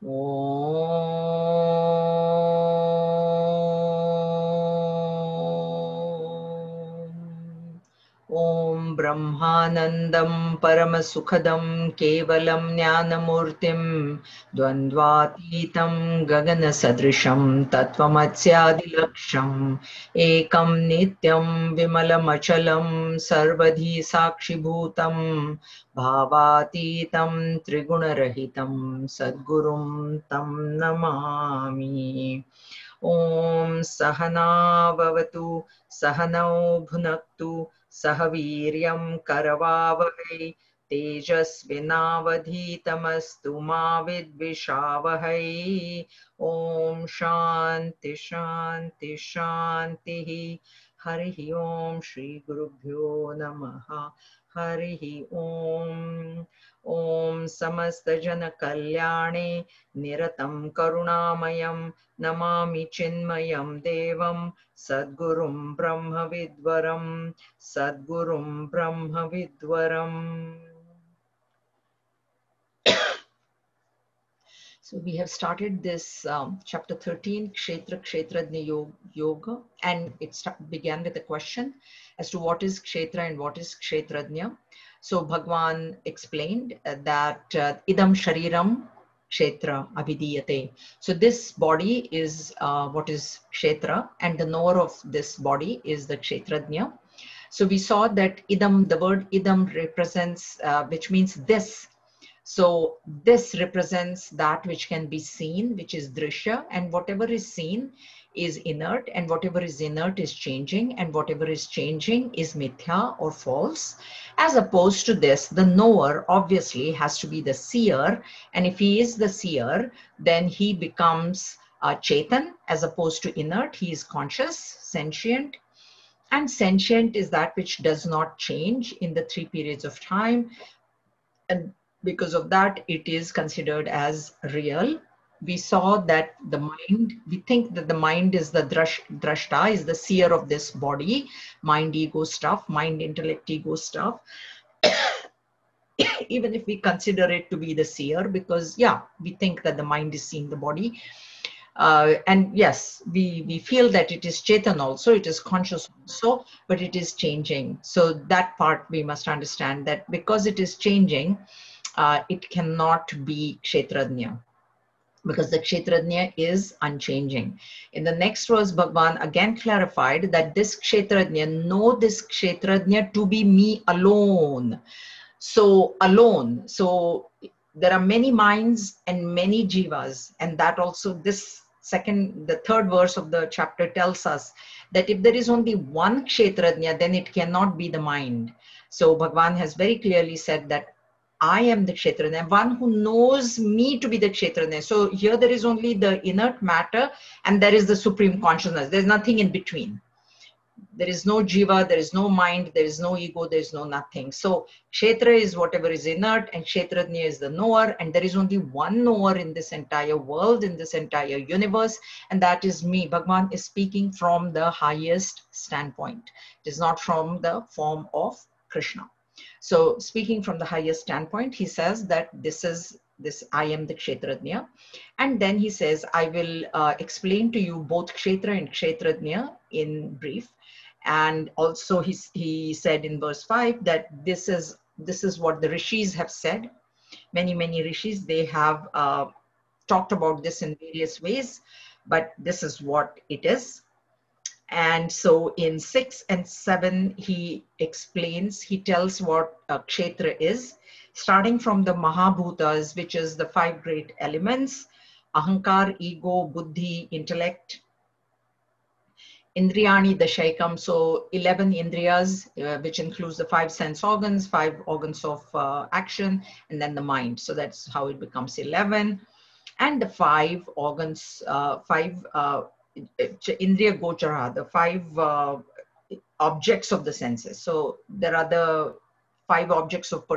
Om Brahmanandam Paramasukhadam Kevalam Jnanamurtim Dvandvatitam Gagana Sadrisham Tattvamasyadilaksham Ekam Nityam Vimalamachalam Sarvadhi Sakshibhutam Bhavatitam Trigunarahitam Sadgurum Tam Namami. Om Sahana Bhavatu Sahanau Bhunaktu Sahaviryam Karavavahai Tejasvinavadhitamastu ma vidvishavahai. Om Shanti Shanti Shanti. Harihi Om Shri Gurubhyo Namaha. Harihi Om. Om Samasta Jana Kalyane Niratam Karunamayam Namami Chinmayam Devam Sadgurum Brahma Vidvaram Sadgurum Brahma Vidvaram. So we have started this chapter 13, Kshetra Kshetrajna Yoga, and it began with a question as to what is Kshetra and what is Kshetrajna. So Bhagwan explained that Idam Shariram Kshetra Abhidiyate. So this body is what is Kshetra, and the knower of this body is the Kshetrajna. So we saw that Idam, the word Idam represents, which means this. So this represents that which can be seen, which is drishya, and whatever is seen is inert, and whatever is inert is changing, and whatever is changing is mithya or false. As opposed to this, the knower obviously has to be the seer, and if he is the seer, then he becomes chetan as opposed to inert. He is conscious, sentient, and sentient is that which does not change in the 3 periods of time. And because of that, it is considered as real. We saw that the mind, we think that the mind is the drashta, is the seer of this body, mind, ego stuff, mind, intellect, ego stuff. Even if we consider it to be the seer, because yeah, we think that the mind is seeing the body. And yes, we feel that it is Chetan also, it is conscious also, but it is changing. So that part we must understand, that because it is changing, it cannot be Kshetrajna, because the Kshetrajna is unchanging. In the next verse, Bhagwan again clarified that this Kshetrajna, know this Kshetrajna to be me alone. So alone. So there are many minds and many jivas, and that also the third verse of the chapter tells us that if there is only one Kshetrajna, then it cannot be the mind. So Bhagwan has very clearly said that I am the Kshetrajna, one who knows me to be the Kshetrajna. So here there is only the inert matter and there is the supreme consciousness. There's nothing in between. There is no jiva, there is no mind, there is no ego, there is no nothing. So Kshetra is whatever is inert, and Kshetrajna is the knower, and there is only one knower in this entire world, in this entire universe, and that is me. Bhagwan is speaking from the highest standpoint. It is not from the form of Krishna. So speaking from the highest standpoint, he says that this I am the Kshetrajna. And then he says, I will explain to you both Kshetra and Kshetrajna in brief. And also he said in verse 5 that this is what the rishis have said. Many rishis, they have talked about this in various ways, but this is what it is. And so in 6 and 7, he tells what Kshetra is, starting from the Mahabhutas, which is the 5 great elements: Ahankar, ego, buddhi, intellect, Indriyani Dashaikam, so 11 Indriyas, which includes the 5 sense organs, 5 organs of action, and then the mind. So that's how it becomes 11. And the 5 organs, 5 Indriya Gochara, the 5 objects of the senses. So there are the 5 objects of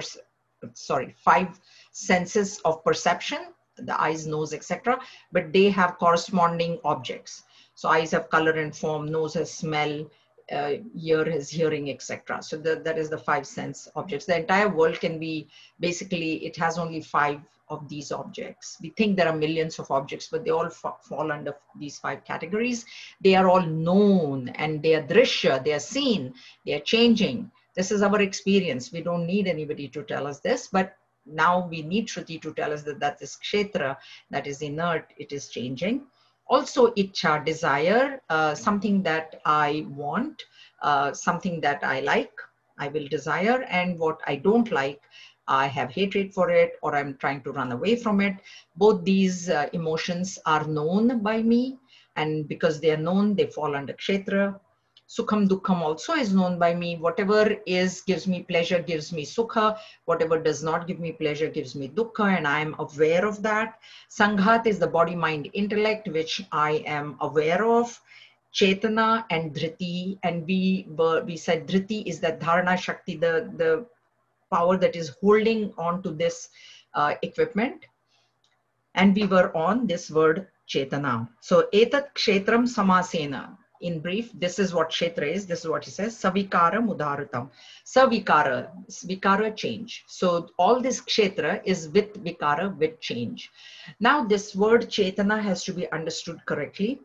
5 senses of perception, the eyes, nose, etc. But they have corresponding objects. So eyes have color and form, nose has smell, ear has hearing, etc. So that is the 5 sense objects. The entire world can be, basically, it has only 5 of these objects. We think there are millions of objects, but they all fall under these 5 categories. They are all known, and they are drishya, they are seen, they are changing. This is our experience. We don't need anybody to tell us this, but now we need Shruti to tell us that that is kshetra, that is inert, it is changing. Also ichha, desire, something that I want, something that I like, I will desire, and what I don't like, I have hatred for it, or I'm trying to run away from it. Both these emotions are known by me, and because they are known, they fall under kshetra. Sukham Dukkham also is known by me. Whatever gives me pleasure gives me sukha. Whatever does not give me pleasure gives me dukkha, and I am aware of that. Sanghat is the body, mind, intellect, which I am aware of. Chetana and dhriti, and we said dhriti is the dharana shakti, the power that is holding on to this equipment. And we were on this word chetana. So etat kshetram samasena. In brief, this is what kshetra is. This is what he says. Savikara mudharatam. Savikara, vikara, change. So all this kshetra is with vikara, with change. Now this word chetana has to be understood correctly.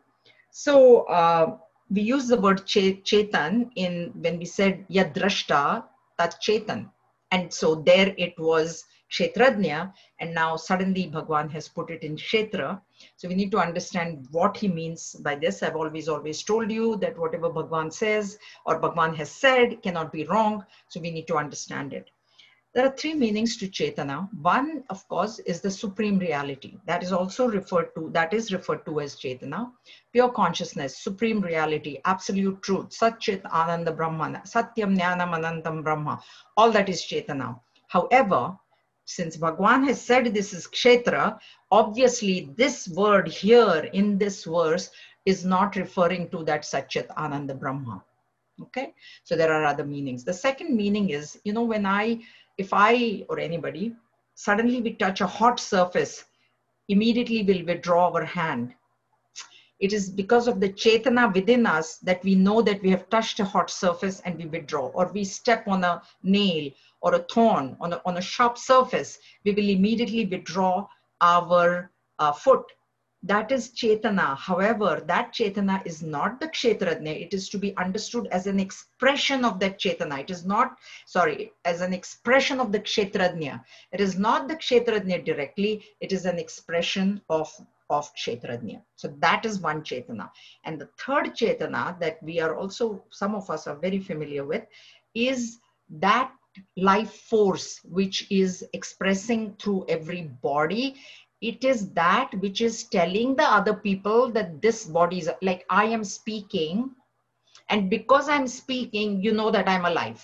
So we use the word chetan when we said yadrashta tat chetan. And so there it was kshetrajna, and now suddenly Bhagwan has put it in kshetra. So we need to understand what he means by this. I've always told you that whatever Bhagwan says or Bhagwan has said cannot be wrong. So we need to understand it. There are 3 meanings to Chetana. One, of course, is the supreme reality. That is also referred to as Chetana. Pure consciousness, supreme reality, absolute truth, Sat Chit Ananda Brahman, Satyam Jnanam Anantam Brahma. All that is Chetana. However, since Bhagwan has said this is Kshetra, obviously this word here in this verse is not referring to that Sat Chit Ananda Brahma. Okay, so there are other meanings. The second meaning is, you know, if I or anybody, suddenly we touch a hot surface, immediately we'll withdraw our hand. It is because of the Chetana within us that we know that we have touched a hot surface and we withdraw. Or we step on a nail or a thorn on a sharp surface, we will immediately withdraw our foot. That is Chetana. However, that Chetana is not the Kshetrajna. It is to be understood as an expression of that Chetana. It is not, as an expression of the Kshetrajna. It is not the Kshetrajna directly. It is an expression of Kshetrajna. So that is one Chetana. And the third Chetana that we are also, some of us are very familiar with, is that life force which is expressing through every body. It is that which is telling the other people that this body is, like I am speaking, and because I'm speaking, you know that I'm alive.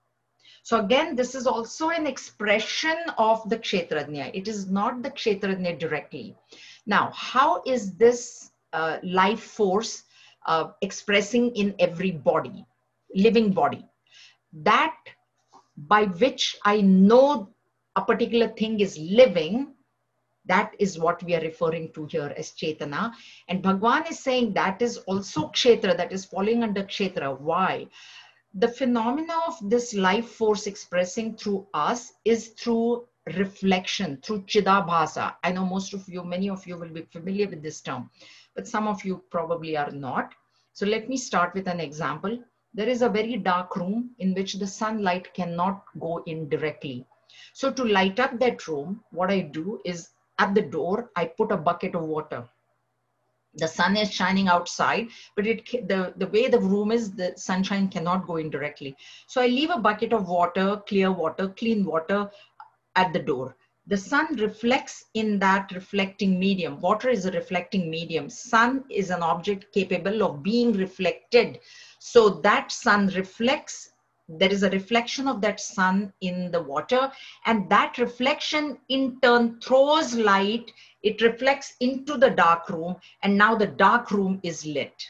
So again, this is also an expression of the Kshetrajna. It is not the Kshetrajna directly. Now, how is this life force expressing in every body, living body? That by which I know a particular thing is living, that is what we are referring to here as Chetana. And Bhagwan is saying that is also Kshetra, that is falling under Kshetra. Why? The phenomena of this life force expressing through us is through reflection, through Chidabhasa. I know most of you, many of you will be familiar with this term, but some of you probably are not. So let me start with an example. There is a very dark room in which the sunlight cannot go in directly. So to light up that room, what I do is at the door, I put a bucket of water. The sun is shining outside, but the way the room is, the sunshine cannot go in directly. So I leave a bucket of water, clear water, clean water at the door. The sun reflects in that reflecting medium. Water is a reflecting medium. Sun is an object capable of being reflected. So that sun reflects. There is a reflection of that sun in the water, and that reflection in turn throws light. It reflects into the dark room, and now the dark room is lit.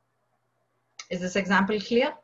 Is this example clear?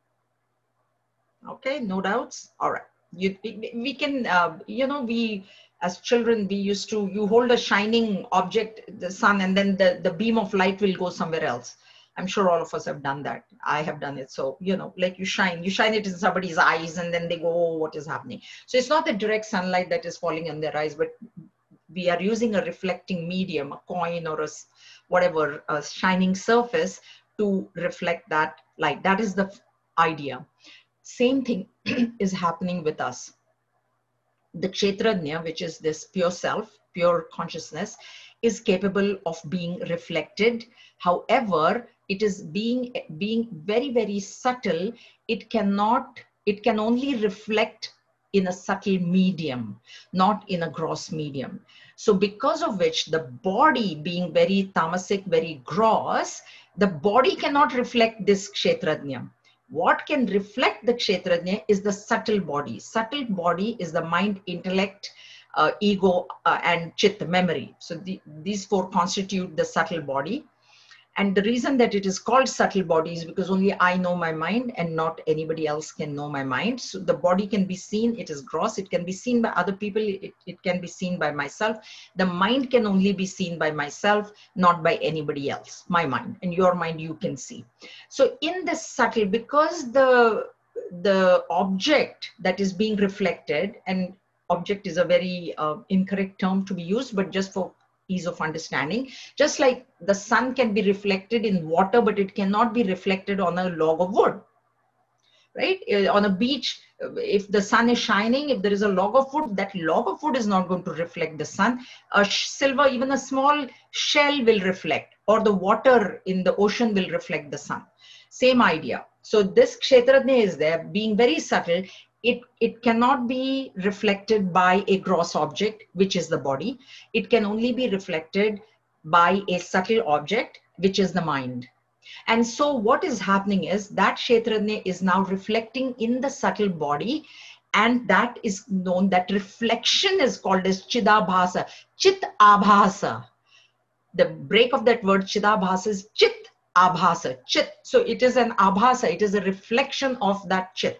Okay, no doubts? All right. We can, we as children, we used to, you hold a shining object, the sun, and then the beam of light will go somewhere else. I'm sure all of us have done that. I have done it. So, like you shine it in somebody's eyes and then they go, oh, what is happening? So it's not the direct sunlight that is falling on their eyes, but we are using a reflecting medium, a coin or whatever, a shining surface to reflect that light. That is the idea. Same thing is happening with us. The Kshetrajna, which is this pure self, pure consciousness, is capable of being reflected. However, it is being very, very subtle. It can only reflect in a subtle medium, not in a gross medium. So because of which, the body being very tamasic, very gross, the body cannot reflect this Kshetrajna. What can reflect the Kshetrajna is the subtle body. Subtle body is the mind, intellect, ego, and chit, memory. So these four constitute the subtle body. And the reason that it is called subtle body is because only I know my mind and not anybody else can know my mind. So the body can be seen, it is gross, it can be seen by other people, it can be seen by myself. The mind can only be seen by myself, not by anybody else. My mind and your mind you can see. So in this subtle, because the object that is being reflected, and object is a very incorrect term to be used, but just for ease of understanding, just like the sun can be reflected in water, but it cannot be reflected on a log of wood, right? On a beach, if the sun is shining, if there is a log of wood, that log of wood is not going to reflect the sun. A silver, even a small shell will reflect, or the water in the ocean will reflect the sun. Same idea. So this Kshetrajna is there, being very subtle. It cannot be reflected by a gross object, which is the body. It can only be reflected by a subtle object, which is the mind. And so what is happening is that Kshetrajna is now reflecting in the subtle body, and that is known, that reflection is called as Chidabhasa, Chit Abhasa. The break of that word Chidabhasa is Chit Abhasa, Chit. So it is an Abhasa, it is a reflection of that Chit.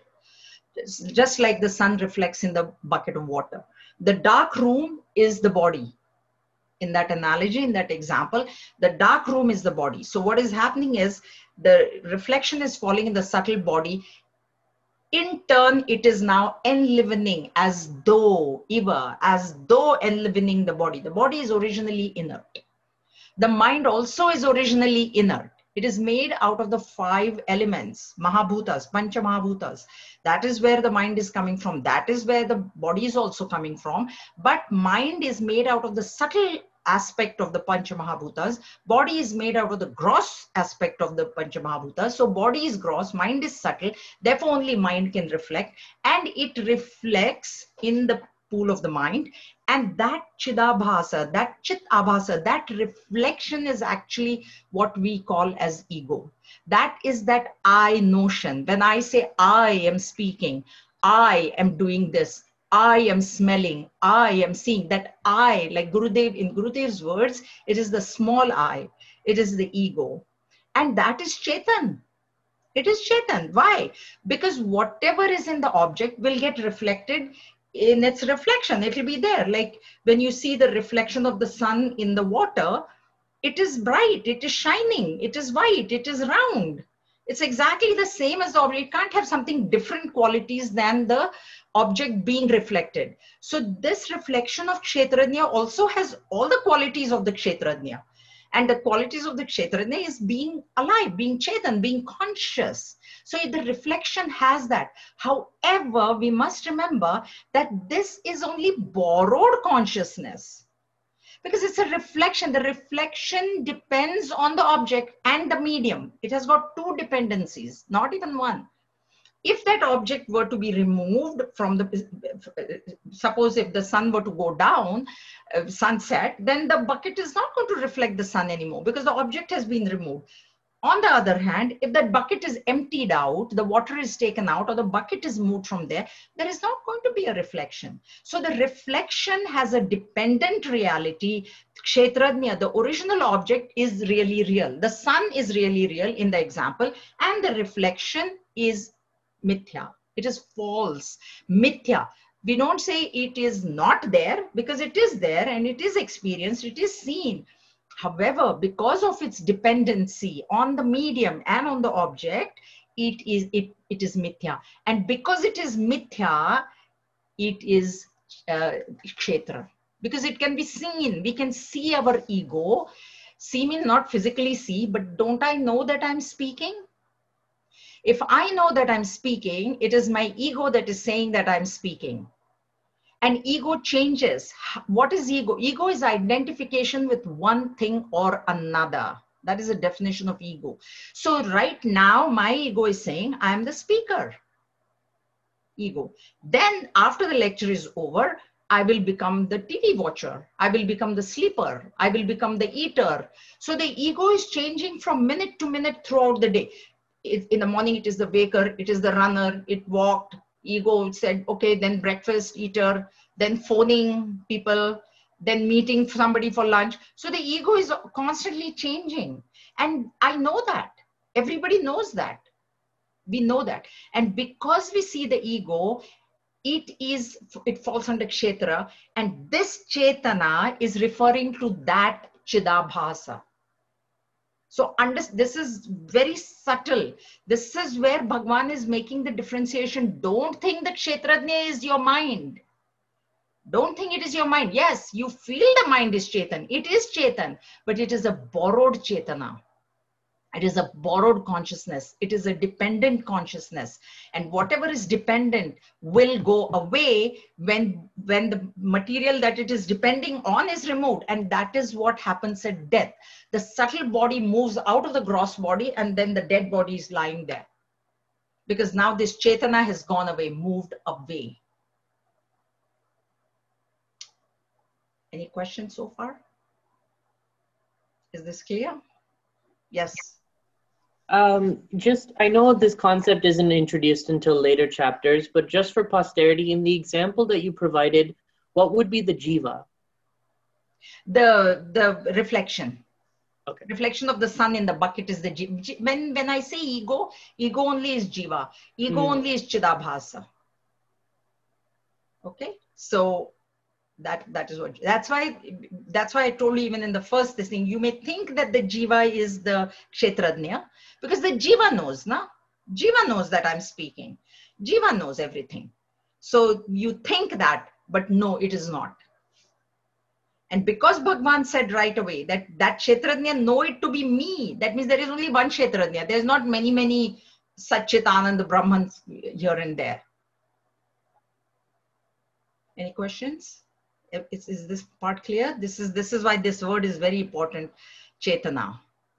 Just like the sun reflects in the bucket of water. The dark room is the body. In that analogy, in that example, the dark room is the body. So what is happening is the reflection is falling in the subtle body. In turn, it is now enlivening, as though enlivening the body. The body is originally inert. The mind also is originally inert. It is made out of the 5 elements, Mahabhutas, Pancha Mahabhutas. That is where the mind is coming from. That is where the body is also coming from. But mind is made out of the subtle aspect of the Pancha Mahabhutas. Body is made out of the gross aspect of the Pancha Mahabhutas. So body is gross, mind is subtle. Therefore, only mind can reflect. And it reflects in the pool of the mind. And that Chidabhasa, that Chit Abhasa, that reflection is actually what we call as ego. That is that I notion. When I say I am speaking, I am doing this, I am smelling, I am seeing, that I, like Gurudev, in Gurudev's words, it is the small I, it is the ego. And that is Chetan. It is Chetan. Why? Because whatever is in the object will get reflected in its reflection. It will be there. Like when you see the reflection of the sun in the water, it is bright, it is shining, it is white, it is round. It's exactly the same as the object. It can't have something different qualities than the object being reflected. So this reflection of Kshetrajna also has all the qualities of the Kshetrajna. And the qualities of the Kshetrajna is being alive, being Chetan, being conscious. So the reflection has that. However, we must remember that this is only borrowed consciousness, because it's a reflection. The reflection depends on the object and the medium. It has got 2 dependencies, not even 1. If that object were to be removed from the, suppose if the sun were to go down, sunset, then the bucket is not going to reflect the sun anymore because the object has been removed. On the other hand, if that bucket is emptied out, the water is taken out, or the bucket is moved from there, there is not going to be a reflection. So the reflection has a dependent reality. Kshetrajna, the original object, is really real. The sun is really real in the example, and the reflection is mithya. It is false, mithya. We don't say it is not there, because it is there and it is experienced, it is seen. However, because of its dependency on the medium and on the object, it is mithya. And because it is mithya, it is kshetra. because it can be seen. We can see our ego. See means not physically see, but don't I know that I'm speaking? If I know that I'm speaking, it is my ego that is saying that I'm speaking. And ego changes. What is ego? Ego is identification with one thing or another. That is a definition of ego. So right now, my ego is saying, I'm the speaker. Ego. Then after the lecture is over, I will become the TV watcher. I will become the sleeper. I will become the eater. So the ego is changing from minute to minute throughout the day. In the morning, it is the waker, it is the runner, it walked, ego said, okay, then breakfast, eater, then phoning people, then meeting somebody for lunch. So the ego is constantly changing. And I know that. Everybody knows that. We know that. And because we see the ego, it falls under Kshetra. And this Chetana is referring to that Chidabhasa. So this is very subtle. This is where Bhagwan is making the differentiation. Don't think that Kshetrajna is your mind. Don't think it is your mind. Yes, you feel the mind is Chetan. It is Chetan, but it is a borrowed Chetana. It is a borrowed consciousness. It is a dependent consciousness. And whatever is dependent will go away when the material that it is depending on is removed. And that is what happens at death. The subtle body moves out of the gross body, and then the dead body is lying there. Because now this Chetana has gone away, moved away. Any questions so far? Is this clear? Yes. I know this concept isn't introduced until later chapters, but just for posterity, in the example that you provided, what would be the jiva? The reflection. Okay. Reflection of the sun in the bucket is the jiva. When I say ego, ego only is jiva. Ego only is chidabhasa. Okay, so that is what. That's why I told you even in the first this thing. You may think that the jiva is the kshetrajna, because the jiva knows, na? Jiva knows that I'm speaking. Jiva knows everything. So you think that, but no, it is not. And because Bhagwan said right away that Kshetrajna know it to be me, that means there is only one Kshetrajna. There's not many Satchitananda Brahmans here and there. Any questions? Is this part clear? This is why this word is very important, Chetana.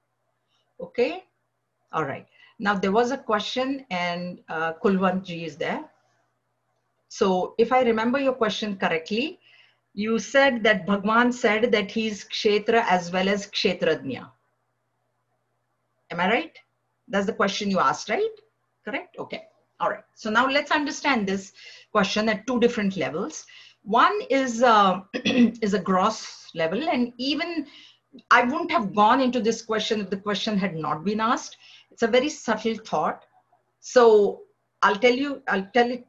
Okay? All right. Now there was a question, and Kulwant ji is there. So if I remember your question correctly, you said that Bhagwan said that he's Kshetra as well as Kshetrajna. Am I right? That's the question you asked, right? Correct? Okay. All right. So now let's understand this question at two different levels. One is a gross level, and even I wouldn't have gone into this question if the question had not been asked. It's a very subtle thought. So I'll tell it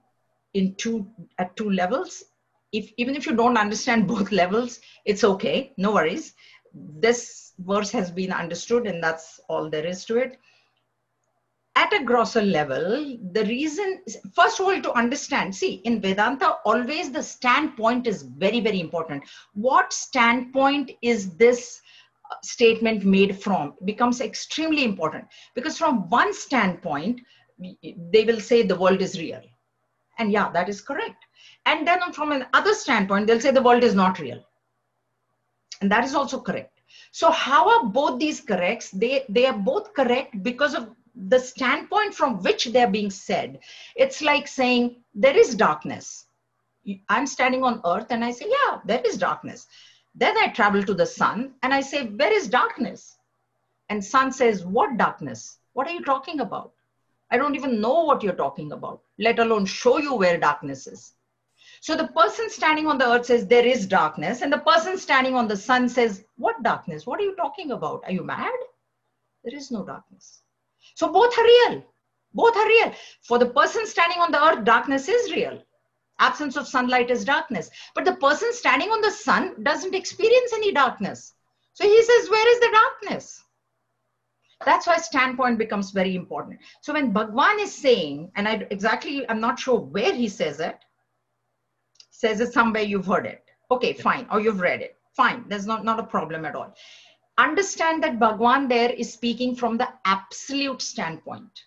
at two levels. Even if you don't understand both levels, it's okay, no worries. This verse has been understood, and that's all there is to it. At a grosser level, the reason, first of all, to understand, see, in Vedanta, always the standpoint is very, very important. What standpoint is this statement made from becomes extremely important, because from one standpoint, they will say the world is real. And yeah, that is correct. And then from another standpoint, they'll say the world is not real. And that is also correct. So how are both these correct? They are both correct because of the standpoint from which they're being said. It's like saying there is darkness. I'm standing on earth and I say, yeah, there is darkness. Then I travel to the sun and I say, where is darkness? And sun says, what darkness? What are you talking about? I don't even know what you're talking about, let alone show you where darkness is. So the person standing on the earth says there is darkness, and the person standing on the sun says, what darkness? What are you talking about? Are you mad? There is no darkness. So both are real. Both are real. For the person standing on the earth, darkness is real. Absence of sunlight is darkness. But the person standing on the sun doesn't experience any darkness. So he says, where is the darkness? That's why standpoint becomes very important. So when Bhagwan is saying, and I'm not sure where he says it somewhere, you've heard it. Okay, fine. Or you've read it. Fine. There's not a problem at all. Understand that Bhagwan there is speaking from the absolute standpoint.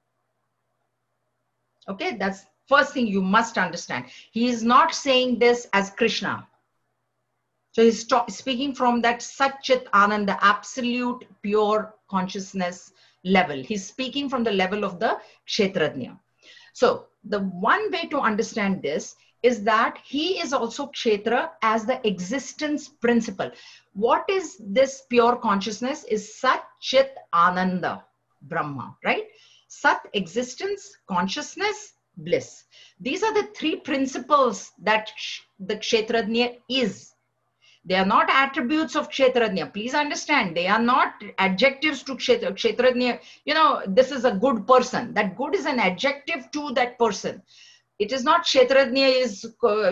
Okay, that's first thing you must understand. He is not saying this as Krishna. So he's speaking from that Sat-Chit Ananda, absolute pure consciousness level. He's speaking from the level of the Kshetrajna. So the one way to understand this is that he is also Kshetra as the existence principle. What is this pure consciousness? Is Sat Chit Ananda Brahma, right? Sat, existence, consciousness, bliss. These are the three principles that the Kshetrajna is. They are not attributes of Kshetrajna. Please understand, they are not adjectives to Kshetrajna. You know, this is a good person. That good is an adjective to that person. It is not Kshetrajna is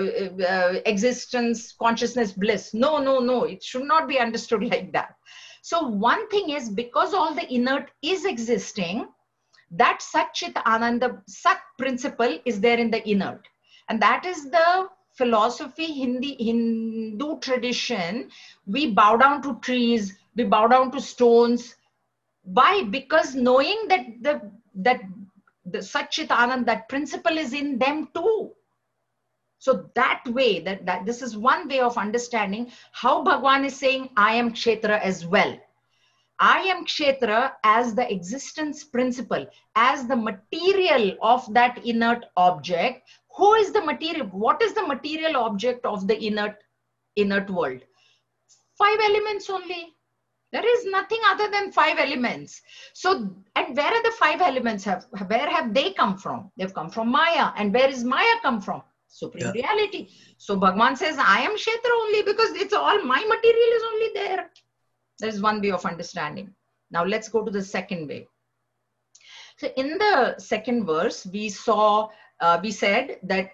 existence, consciousness, bliss. No, no, no. It should not be understood like that. So one thing is, because all the inert is existing, that Sat Chit Ananda, Sat principle is there in the inert. And that is the philosophy, Hindu tradition. We bow down to trees, we bow down to stones. Why? Because knowing that the Sat Chit Ananda, that principle is in them too. So that way, that this is one way of understanding how Bhagwan is saying, I am Kshetra as well. I am Kshetra as the existence principle, as the material of that inert object. Who is the material? What is the material object of the inert world? 5 elements only. There is nothing other than 5 elements. So, and where are the 5 elements? Where have they come from? They've come from Maya. And where is Maya come from? Supreme reality. So Bhagwan says, I am Kshetra only because it's all, my material is only there. That is one way of understanding. Now let's go to the second way. So in the second verse, we said that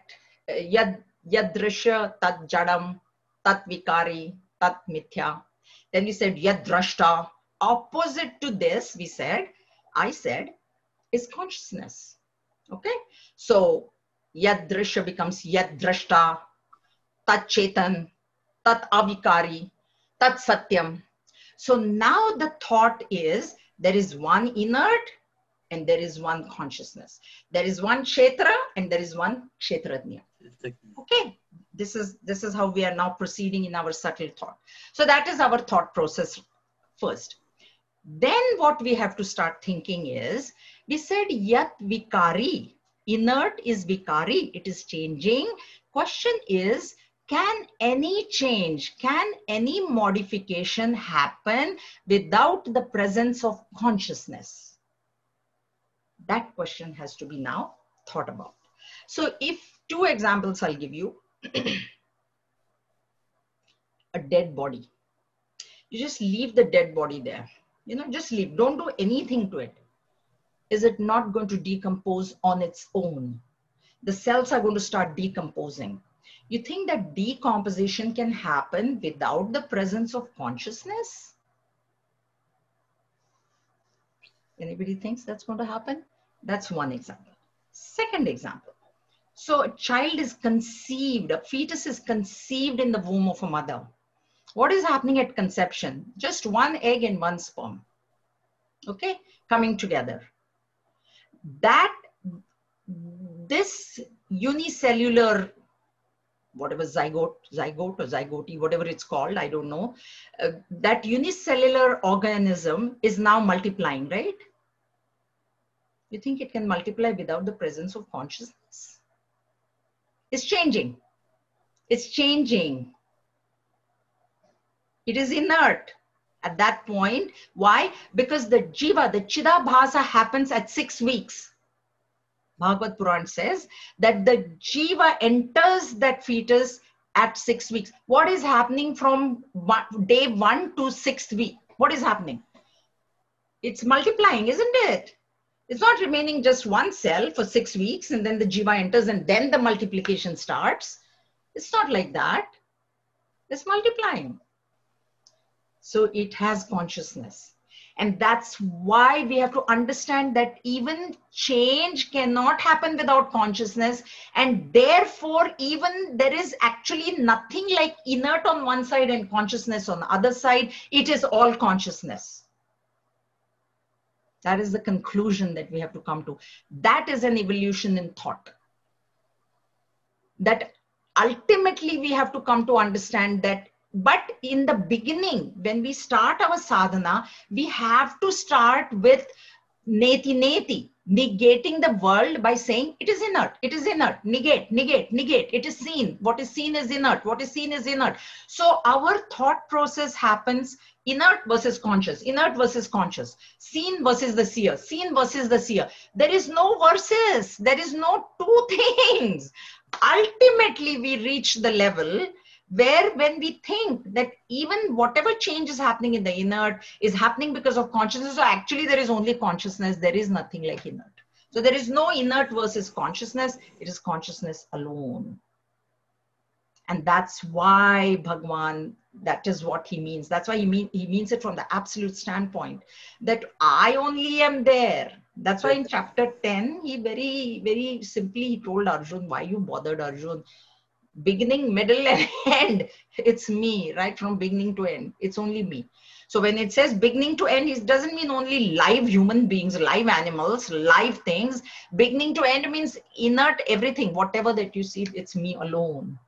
yadrisha tat jadam tat vikari tat mithya. Then we said yadrashta. Opposite to this, I said, is consciousness. Okay. So yadrisha becomes yadrashta, tat chetan, tat avikari, tat satyam. So now the thought is, there is one inert and there is one consciousness. There is one Kshetra and there is one Kshetrajna. Okay, this is how we are now proceeding in our subtle thought. So that is our thought process first. Then what we have to start thinking is, we said yat vikari, inert is vikari, it is changing. Question is, can any change, can any modification happen without the presence of consciousness? That question has to be now thought about. So if 2 examples I'll give you. A dead body. You just leave the dead body there. You know, just leave. Don't do anything to it. Is it not going to decompose on its own? The cells are going to start decomposing. You think that decomposition can happen without the presence of consciousness? Anybody thinks that's going to happen? That's one example. Second example. So a child is conceived, a fetus is conceived in the womb of a mother. What is happening at conception? Just 1 egg and 1 sperm. Okay, coming together. This unicellular, whatever zygote or zygote, whatever it's called, I don't know. That unicellular organism is now multiplying, right? You think it can multiply without the presence of consciousness? It's changing. It's changing. It is inert at that point. Why? Because the jiva, the chidabhasa happens at 6 weeks. Bhagavad Puran says that the jiva enters that fetus at 6 weeks. What is happening from day 1 to 6th week? What is happening? It's multiplying, isn't it? It's not remaining just one cell for 6 weeks and then the jiva enters and then the multiplication starts. It's not like that. It's multiplying. So it has consciousness. And that's why we have to understand that even change cannot happen without consciousness. And therefore, even there is actually nothing like inert on one side and consciousness on the other side. It is all consciousness. That is the conclusion that we have to come to. That is an evolution in thought. That ultimately we have to come to understand that. But in the beginning, when we start our sadhana, we have to start with neti neti, negating the world by saying it is inert, it is inert, negate, negate, negate, it is seen, what is seen is inert, what is seen is inert. So our thought process happens inert versus conscious, inert versus conscious, seen versus the seer, seen versus the seer. There is no versus, there is no two things. Ultimately, we reach the level where when we think that even whatever change is happening in the inert is happening because of consciousness, so actually there is only consciousness, there is nothing like inert. So there is no inert versus consciousness, it is consciousness alone. And that's why Bhagwan, that is what he means. That's why he means it from the absolute standpoint that I only am there. That's why in chapter 10, he very, very simply he told Arjun, why you bothered, Arjun? Beginning, middle, and end, it's me, right? From beginning to end, it's only me. So when it says beginning to end, it doesn't mean only live human beings, live animals, live things. Beginning to end means inert everything, whatever that you see, it's me alone.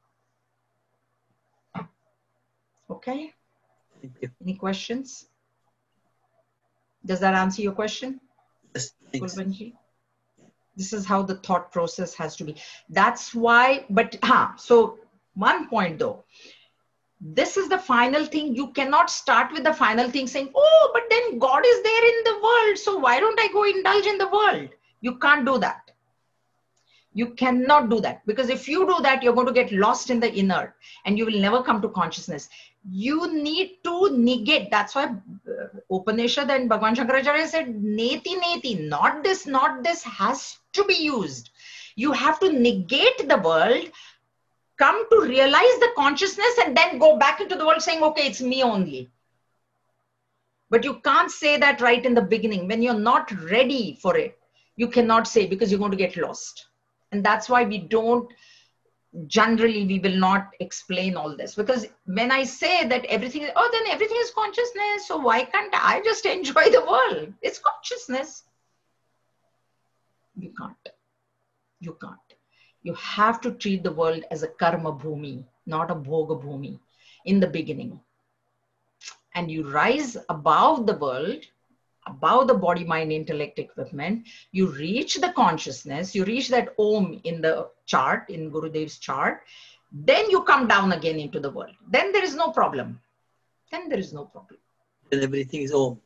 Okay? Thank you. Any questions? Does that answer your question? Yes, thanks. Kulbanji? This is how the thought process has to be. That's why, but so one point though, this is the final thing. You cannot start with the final thing saying, oh, but then God is there in the world, so why don't I go indulge in the world? You can't do that. You cannot do that, because if you do that, you're going to get lost in the inert and you will never come to consciousness. You need to negate. That's why Upanishad and Bhagavan Shankaracharya said, neti neti, not this has to be used. You have to negate the world, come to realize the consciousness, and then go back into the world saying, okay, it's me only. But you can't say that right in the beginning. When you're not ready for it, you cannot say, because you're going to get lost. And that's why we don't, generally, we will not explain all this. Because when I say that everything is, oh, then everything is consciousness. So why can't I just enjoy the world? It's consciousness. You can't. You can't. You have to treat the world as a karma bhumi, not a bhoga bhumi in the beginning. And you rise above the world, above the body, mind, intellect equipment. You reach the consciousness, you reach that Om in the chart, in Gurudev's chart. Then you come down again into the world. Then there is no problem. Then there is no problem. Then everything is Om.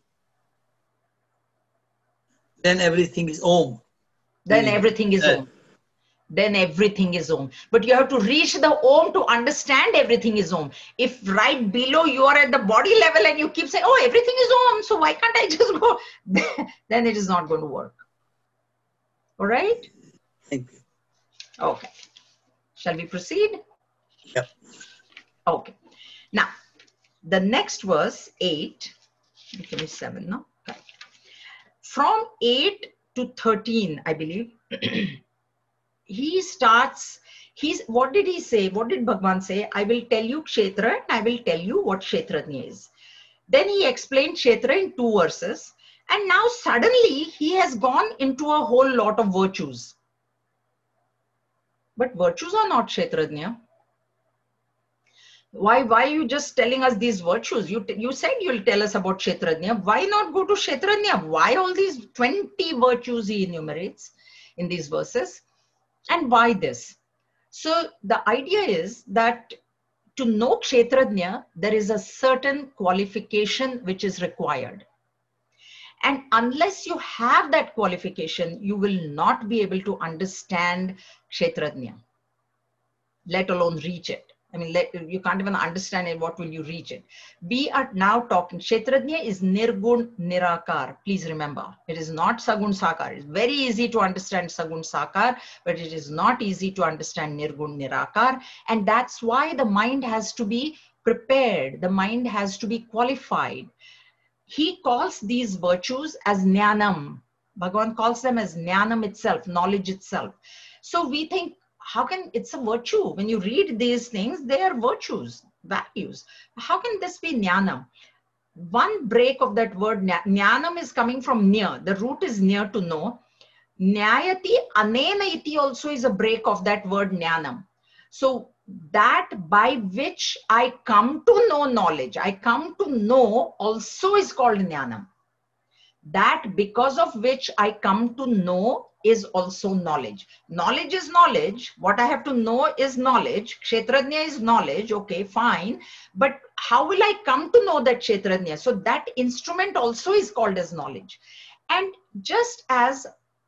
Then everything is Om. Then everything is Om. Then everything is Om. But you have to reach the Om to understand everything is Om. If right below you are at the body level and you keep saying, oh, everything is Om, so why can't I just go? Then it is not going to work. All right? Thank you. Okay. Shall we proceed? Yep. Okay. Now, the next verse, 8, we finished 7 now. Okay. From 8 to 13, I believe, he starts, what did he say? What did Bhagwan say? I will tell you Kshetra and I will tell you what Kshetrajna is. Then he explained Kshetra in 2 verses. And now suddenly he has gone into a whole lot of virtues. But virtues are not Kshetrajna. Why are you just telling us these virtues? You said you'll tell us about Kshetrajna. Why not go to Kshetrajna? Why all these 20 virtues he enumerates in these verses? And why this? So the idea is that to know Kshetrajna, there is a certain qualification which is required. And unless you have that qualification, you will not be able to understand Kshetrajna, let alone reach it. I mean, you can't even understand it. What will you reach it? We are now talking. Kshetrajna is Nirgun Nirakar. Please remember, it is not Sagun Sakar. It's very easy to understand Sagun Sakar, but it is not easy to understand Nirgun Nirakar. And that's why the mind has to be prepared. The mind has to be qualified. He calls these virtues as jnanam. Bhagavan calls them as jnanam itself, knowledge itself. So we think, how can it's a virtue? When you read these things, they are virtues, values. How can this be jnanam? One break of that word, jnanam, is coming from near. The root is near to know. Nyayati anena iti also is a break of that word jnanam. So that by which I come to know knowledge, I come to know also is called jnanam. That because of which I come to know is also knowledge. Knowledge is knowledge. What I have to know is knowledge. Kshetrajna is knowledge. Okay, fine. But how will I come to know that Kshetrajna? So that instrument also is called as knowledge. And just as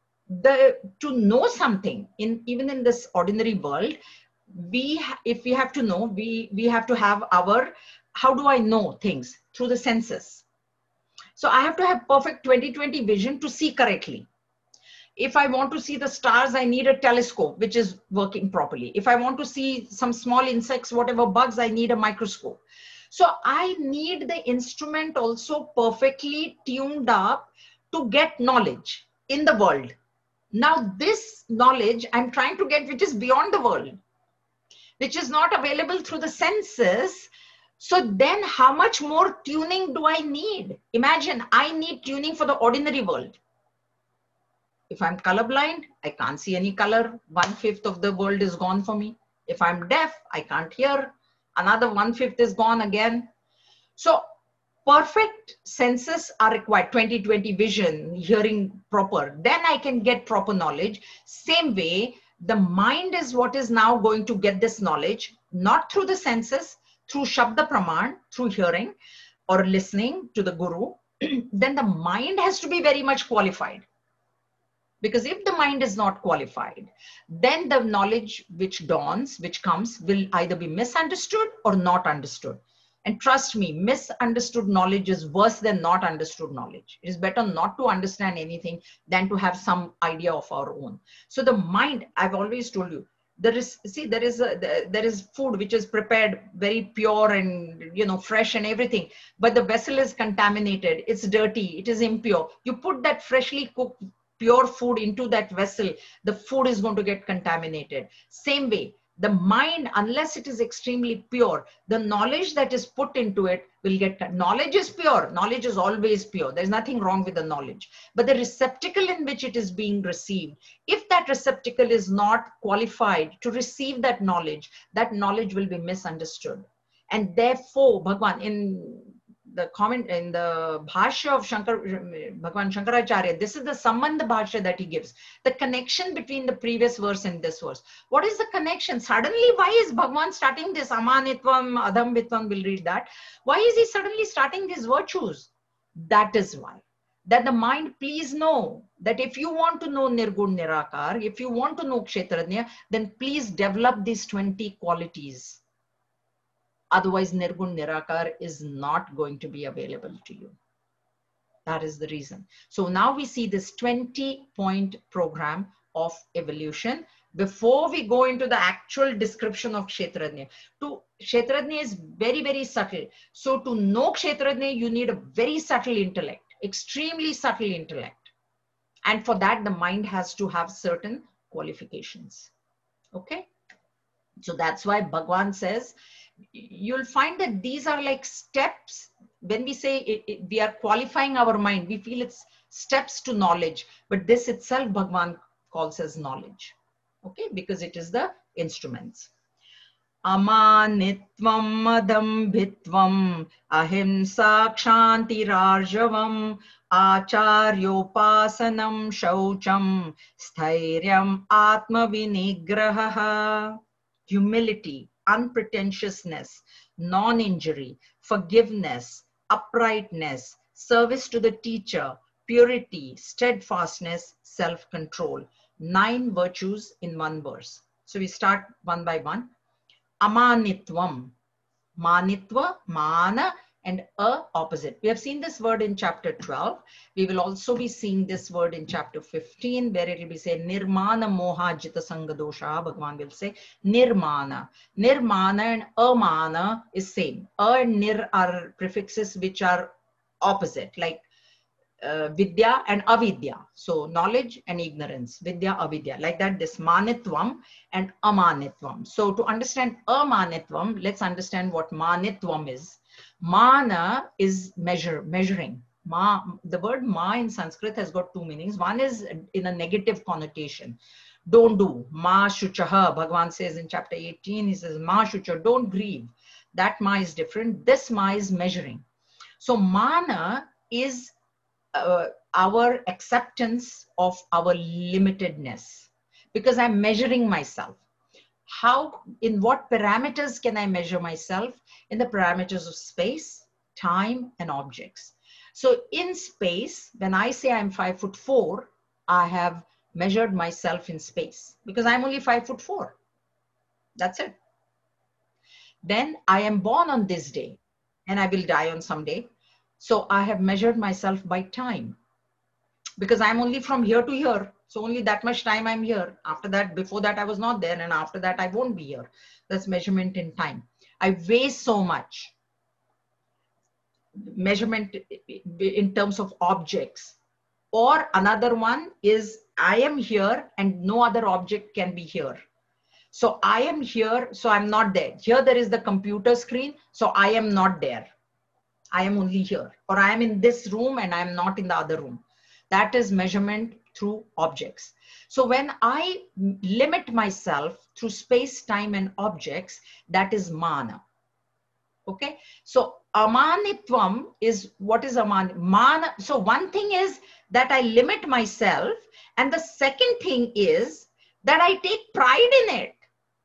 to know something, even in this ordinary world, if we have to know, we have to have our, how do I know things? Through the senses. So I have to have perfect 20/20 vision to see correctly. If I want to see the stars, I need a telescope, which is working properly. If I want to see some small insects, whatever bugs, I need a microscope. So I need the instrument also perfectly tuned up to get knowledge in the world. Now this knowledge I'm trying to get, which is beyond the world, which is not available through the senses. So then how much more tuning do I need? Imagine I need tuning for the ordinary world. If I'm colorblind, I can't see any color. 1/5 of the world is gone for me. If I'm deaf, I can't hear. Another 1/5 is gone again. So perfect senses are required, 20/20 vision, hearing proper. Then I can get proper knowledge. Same way, the mind is what is now going to get this knowledge, not through the senses, through Shabda Praman, through hearing or listening to the Guru. Then the mind has to be very much qualified. Because if the mind is not qualified, then the knowledge which dawns, which comes, will either be misunderstood or not understood. And trust me, misunderstood knowledge is worse than not understood knowledge. It is better not to understand anything than to have some idea of our own. So the mind, I've always told you, there is food which is prepared very pure and fresh and everything, but the vessel is contaminated, it's dirty, it is impure. You put that freshly cooked pure food into that vessel, the food is going to get contaminated. Same way, the mind, unless it is extremely pure, the knowledge that is put into it will get, knowledge is pure, knowledge is always pure, there's nothing wrong with the knowledge, but the receptacle in which it is being received, if that receptacle is not qualified to receive that knowledge will be misunderstood. And therefore, Bhagavan, in the comment in the Bhashya of Bhagavan Shankaracharya, this is the Sambandha Bhashya that he gives. The connection between the previous verse and this verse. What is the connection? Suddenly, why is Bhagavan starting this Amanitvam, Adambitvam, we'll read that. Why is he suddenly starting these virtues? That is why. That the mind, please know that if you want to know Nirgun Nirakar, if you want to know Kshetrajna, then please develop these 20 qualities. Otherwise, Nirgun Nirakar is not going to be available to you. That is the reason. So now we see this 20-point program of evolution. Before we go into the actual description of Kshetrajna, Kshetrajna is very, very subtle. So to know Kshetrajna, you need a very subtle intellect, extremely subtle intellect. And for that, the mind has to have certain qualifications. Okay? So that's why Bhagavan says, you'll find that these are like steps. When we say we are qualifying our mind, we feel it's steps to knowledge, but this itself Bhagavan calls as knowledge. Okay, because it is the instruments. Amanitvam madambhitvam ahimsa kshantirarjavam acharyopasanam shaucham sthairyam atma vinigraha. Humility, unpretentiousness, non-injury, forgiveness, uprightness, service to the teacher, purity, steadfastness, self-control. 9 virtues in one verse. So we start one by one. Amanitvam. Manitva, mana, and opposite. We have seen this word in chapter 12. We will also be seeing this word in chapter 15, where it will be said nirmana moha jita sangadosha. Bhagavan will say nirmana. Nirmana and amana is same. And nir are prefixes which are opposite, like vidya and avidya. So knowledge and ignorance, vidya, avidya, like that, this manitvam and amanitvam. So to understand amanitvam, let's understand what manitvam is. Mana is measuring. The word ma in Sanskrit has got two meanings. One is in a negative connotation. Don't do. Ma shuchaha, Bhagavan says in chapter 18, he says, ma shucha, don't grieve. That ma is different. This ma is measuring. So mana is our acceptance of our limitedness, because I'm measuring myself. How, in what parameters can I measure myself? In the parameters of space, time, and objects. So in space, when I say I'm 5'4", I have measured myself in space because I'm only 5'4". That's it. Then I am born on this day and I will die on some day. So I have measured myself by time because I'm only from here to here. So only that much time I'm here. After that, before that, I was not there. And after that, I won't be here. That's measurement in time. I weigh so much. Measurement in terms of objects. Or another one is I am here and no other object can be here. So I am here, so I'm not there. Here there is the computer screen, so I am not there. I am only here. Or I am in this room and I am not in the other room. That is measurement through objects. So when I limit myself through space, time, and objects, that is mana. Okay. So amanitvam is, what is mana? So one thing is that I limit myself. And the second thing is that I take pride in it.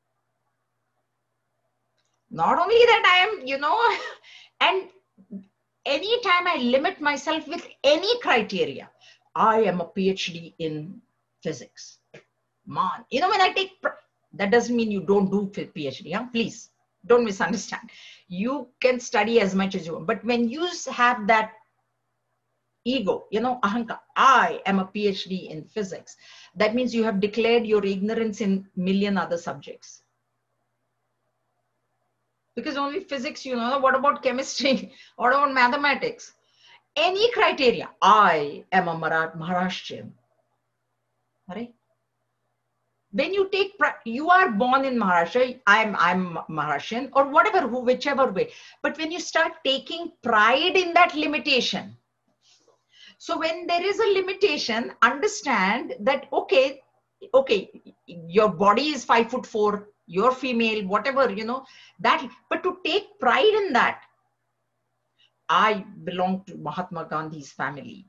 Not only that I am, and anytime I limit myself with any criteria, I am a PhD in physics. Man, when I take, that doesn't mean you don't do PhD, huh? Please don't misunderstand. You can study as much as you want, but when you have that ego, ahanka, I am a PhD in physics, that means you have declared your ignorance in million other subjects. Because only physics, what about chemistry? What about mathematics? Any criteria, I am a Maharashtrian. Right? When you take, you are born in Maharashtra, I'm Maharashtrian, or whatever, whichever way. But when you start taking pride in that limitation, so when there is a limitation, understand that, okay, your body is 5'4", you're female, whatever, that, but to take pride in that, I belong to Mahatma Gandhi's family,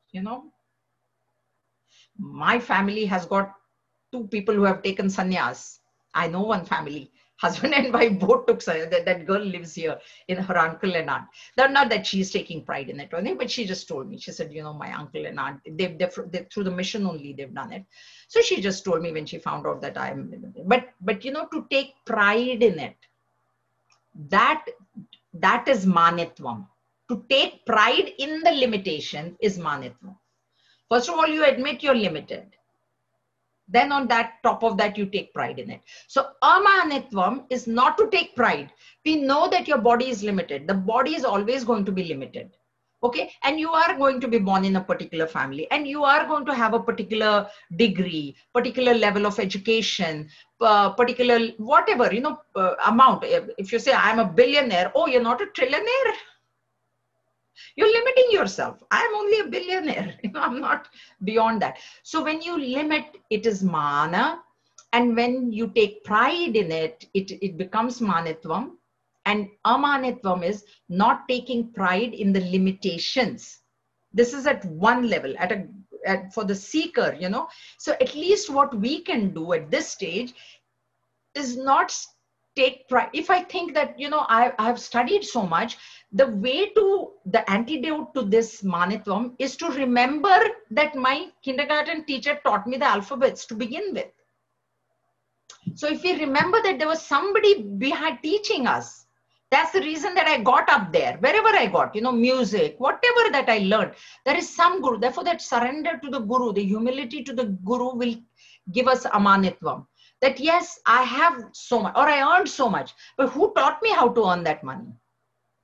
my family has got 2 people who have taken sannyas. I know one family, husband and wife both took sannyas. That girl lives here in her uncle and aunt. Not that she's taking pride in it or anything, but she just told me. She said, my uncle and aunt, they through the mission only they've done it. So she just told me when she found out that I'm, but to take pride in it, that is manitvam. To take pride in the limitation is manitvam. First of all, you admit you're limited. Then on that, top of that, you take pride in it. So amanitvam is not to take pride. We know that your body is limited. The body is always going to be limited. Okay. And you are going to be born in a particular family and you are going to have a particular degree, particular level of education, particular whatever, amount. If you say I'm a billionaire, oh, you're not a trillionaire. You're limiting yourself. I'm only a billionaire. I'm not beyond that. So when you limit, it is mana. And when you take pride in it, it becomes manitvam. And amanitvam is not taking pride in the limitations. This is at one level, for the seeker, So at least what we can do at this stage is not take pride. If I think that, I have studied so much, the way to, the antidote to this manitvam is to remember that my kindergarten teacher taught me the alphabets to begin with. So if we remember that there was somebody behind teaching us, that's the reason that I got up there, wherever I got, music, whatever that I learned, there is some guru. Therefore that surrender to the guru, the humility to the guru will give us amanitvam. That yes, I have so much, or I earned so much, but who taught me how to earn that money?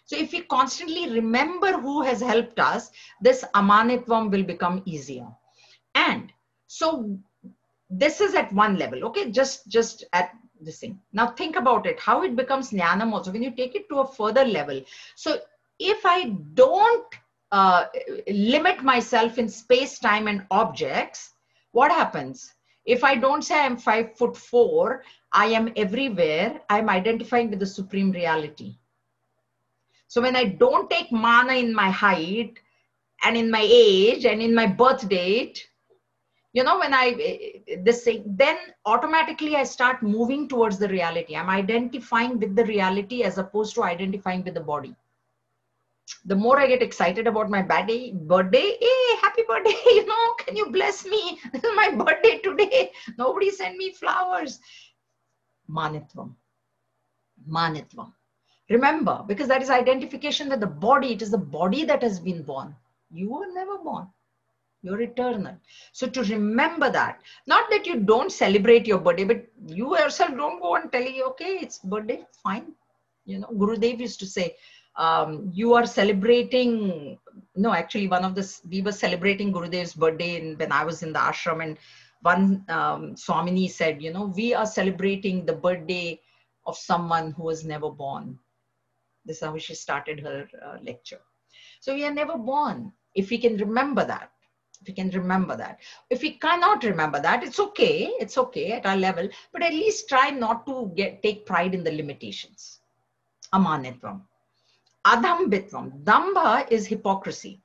So if we constantly remember who has helped us, this amanitvam will become easier. And so this is at one level, okay, just at this thing. Now think about it, how it becomes jnanam also when you take it to a further level. So if I don't limit myself in space, time, and objects, what happens? If I don't say I'm 5'4", I am everywhere, I'm identifying with the supreme reality. So when I don't take mana in my height and in my age and in my birth date, you know, when then automatically I start moving towards the reality. I'm identifying with the reality as opposed to identifying with the body. The more I get excited about my birthday, hey, happy birthday, you know, can you bless me? This is my birthday today. Nobody sent me flowers. Manitvam. Manitvam. Remember, because that is identification with the body. It is the body that has been born. You were never born. You're eternal. So to remember that, not that you don't celebrate your birthday, but you yourself don't go and tell you, okay, it's birthday, fine. You know, Gurudev used to say, you are celebrating, no, actually we were celebrating Gurudev's birthday when I was in the ashram, and one Swamini said, you know, we are celebrating the birthday of someone who was never born. This is how she started her lecture. So we are never born. If we can remember that, if we can remember that. If we cannot remember that, it's okay at our level, but at least try not to take pride in the limitations. Amanitvam. Adambitvam. Dambha is hypocrisy.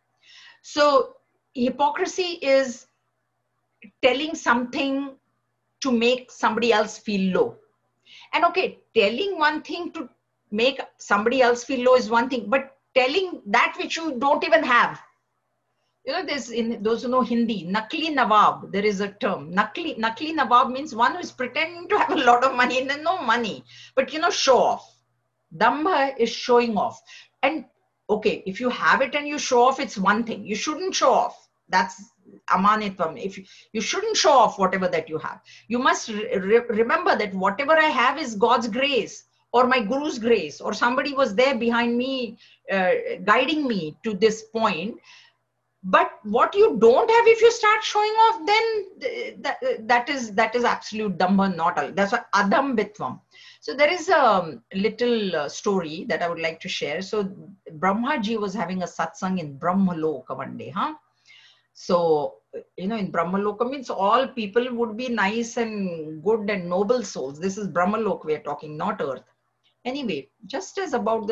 So hypocrisy is telling something to make somebody else feel low. And okay, telling one thing to make somebody else feel low is one thing, but telling that which you don't even have. You know, there's, in those who know Hindi, Nakli Nawab, there is a term. Nakli Nawab means one who is pretending to have a lot of money and then no money, but you know, show off. Dambha is showing off. And okay, if you have it and you show off, it's one thing. You shouldn't show off. That's amanitvam. If you shouldn't show off whatever that you have. You must remember that whatever I have is God's grace, or my Guru's grace, or somebody was there behind me, guiding me to this point. But what you don't have, if you start showing off, then that is absolute dambha, not all. That's why adambitvam. So there is a little story that I would like to share. So Brahmaji was having a satsang in Brahmaloka one day, huh? So, you know, in Brahmaloka means all people would be nice and good and noble souls. This is Brahmaloka we are talking, not earth. Anyway, just about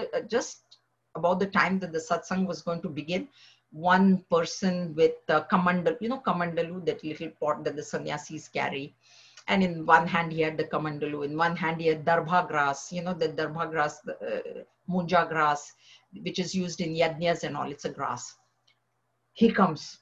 the time that the satsang was going to begin, one person with kamandalu, you know, kamandalu, that little pot that the sannyasis carry. And in one hand he had the kamandalu, in one hand he had darbha grass, you know, the darbha grass, munja grass, which is used in yajnas and all, it's a grass. He comes.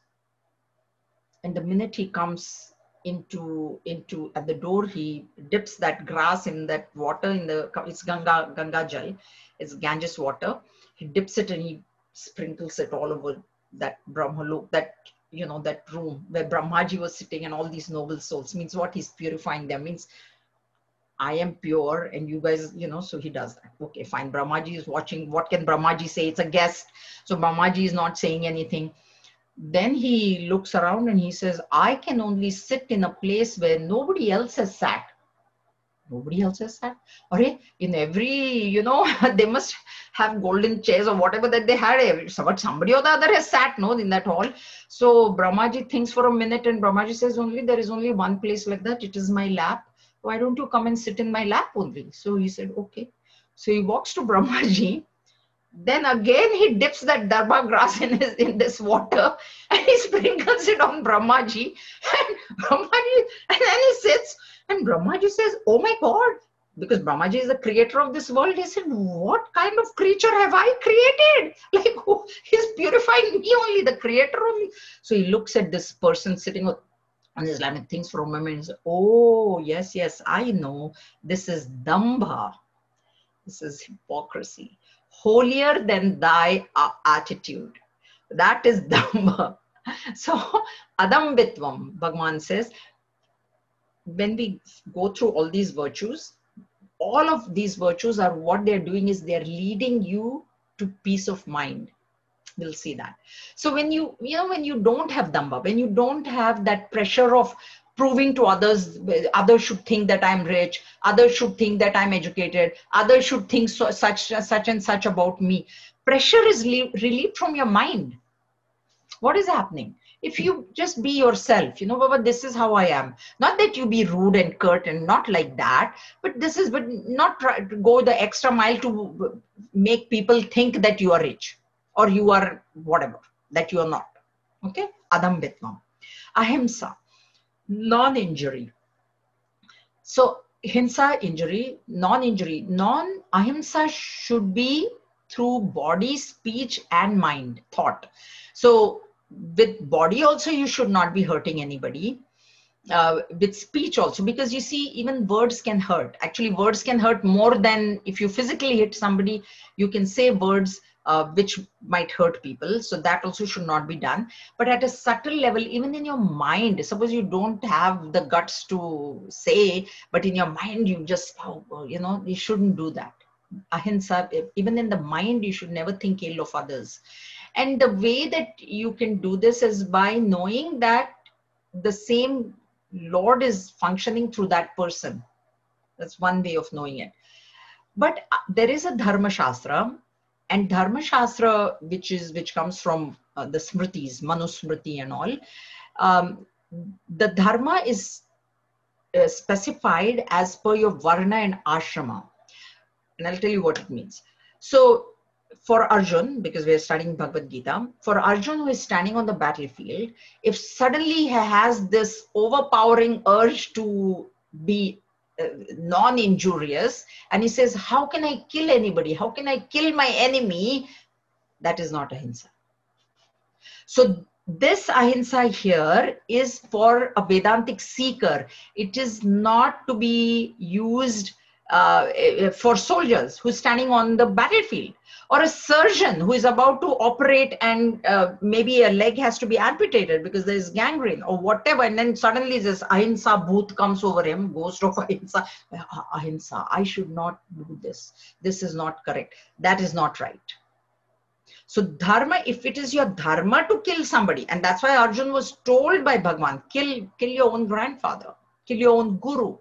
And the minute he comes into at the door, he dips that grass in that water, it's Ganga Jal, it's Ganges water. He dips it and he sprinkles it all over that Brahmalok, that, you know, that room where Brahmaji was sitting and all these noble souls. Means what? He's purifying them. Means I am pure and you guys, you know, so he does that. Okay, fine. Brahmaji is watching. What can Brahmaji say? It's a guest. So Brahmaji is not saying anything. Then he looks around and he says, I can only sit in a place where nobody else has sat. Nobody else has sat. Or in every, you know, they must have golden chairs or whatever that they had. But somebody or the other has sat, no, in that hall. So Brahmaji thinks for a minute and Brahmaji says, there is only one place like that. It is my lap. Why don't you come and sit in my lap only? So he said, okay. So he walks to Brahmaji. Then again he dips that darbha grass in this water and he sprinkles it on Brahmaji. And then he sits and Brahmaji says, oh my God, because Brahmaji is the creator of this world. He said, what kind of creature have I created? Like, who is purifying me only, the creator only? So he looks at this person sitting on his lap and thinks for a moment and says, oh, yes, I know. This is dambha. This is hypocrisy. Holier than thy attitude. That is dhamma. So, adambitvam, Bhagavan says, when we go through all these virtues, all of these virtues are what they're doing is they're leading you to peace of mind. We'll see that. So when when you don't have damba, when you don't have that pressure of proving to others, others should think that I'm rich, others should think that I'm educated, others should think such and such about me. Pressure is relieved from your mind. What is happening? If you just be yourself, Baba, this is how I am. Not that you be rude and curt and not like that, but not try to go the extra mile to make people think that you are rich or you are whatever, that you are not. Okay? Adam Vitnam. Ahimsa, non-injury. So hinsa, injury, non-injury. Ahimsa should be through body, speech, and mind, thought. So with body also, you should not be hurting anybody. With speech also, because you see, even words can hurt. Actually, words can hurt more than if you physically hit somebody. You can say words which might hurt people. So that also should not be done. But at a subtle level, even in your mind, suppose you don't have the guts to say, but in your mind, you just, you shouldn't do that. Ahimsa, even in the mind, you should never think ill of others. And the way that you can do this is by knowing that the same Lord is functioning through that person. That's one way of knowing it. But there is a Dharma Shastra, and Dharma Shastra, which comes from the Smritis, Manusmriti and all. The Dharma is specified as per your Varna and Ashrama. And I'll tell you what it means. So for Arjun, because we're studying Bhagavad Gita, for Arjun who is standing on the battlefield, if suddenly he has this overpowering urge to be non-injurious, and he says, how can I kill anybody? How can I kill my enemy? That is not ahimsa. So this ahimsa here is for a Vedantic seeker. It is not to be used for soldiers who's standing on the battlefield, or a surgeon who is about to operate and maybe a leg has to be amputated because there is gangrene or whatever, and then suddenly this ahimsa bhoot comes over him, ghost of ahimsa. Ahimsa, I should not do this. This is not correct. That is not right. So dharma, if it is your dharma to kill somebody, and that's why Arjun was told by Bhagwan, kill your own grandfather, kill your own guru.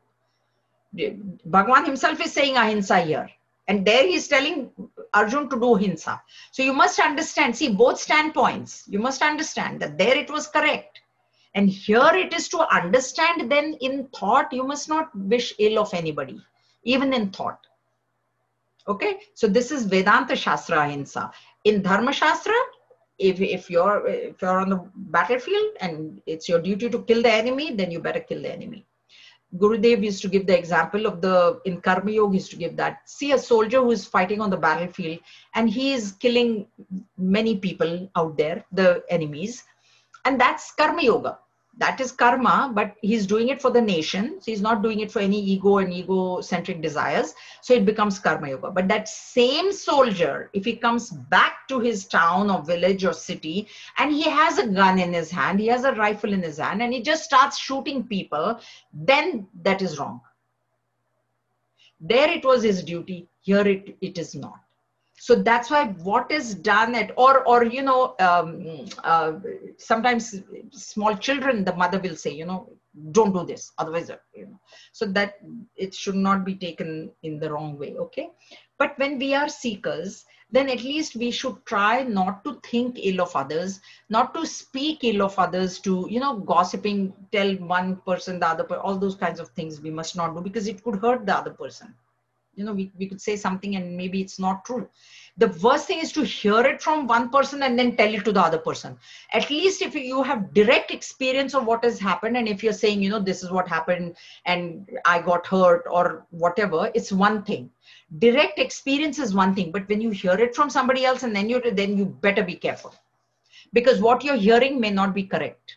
Bhagwan himself is saying ahimsa here, and there he is telling Arjun to do hinsa. So you must understand, see both standpoints. You must understand that there it was correct, and here it is to understand. Then in thought, you must not wish ill of anybody, even in thought. Okay, so this is Vedanta Shastra ahimsa. In Dharma Shastra, if you're on the battlefield and it's your duty to kill the enemy, then you better kill the enemy. Gurudev used to give the example of in Karma Yoga, used to give that. See a soldier who is fighting on the battlefield and he is killing many people out there, the enemies. And that's Karma Yoga. That is karma, but he's doing it for the nation. So he's not doing it for any ego and egocentric desires. So it becomes Karma Yoga. But that same soldier, if he comes back to his town or village or city, and he has a gun in his hand, he has a rifle in his hand, and he just starts shooting people, then that is wrong. There it was his duty. Here it is not. So that's why what is done sometimes small children, the mother will say, don't do this, otherwise, so that it should not be taken in the wrong way, okay? But when we are seekers, then at least we should try not to think ill of others, not to speak ill of others, to, gossiping, tell one person, the other person, all those kinds of things we must not do, because it could hurt the other person. We could say something and maybe it's not true. The worst thing is to hear it from one person and then tell it to the other person. At least if you have direct experience of what has happened, and if you're saying, this is what happened and I got hurt or whatever, it's one thing. Direct experience is one thing, but when you hear it from somebody else and then you better be careful, because what you're hearing may not be correct.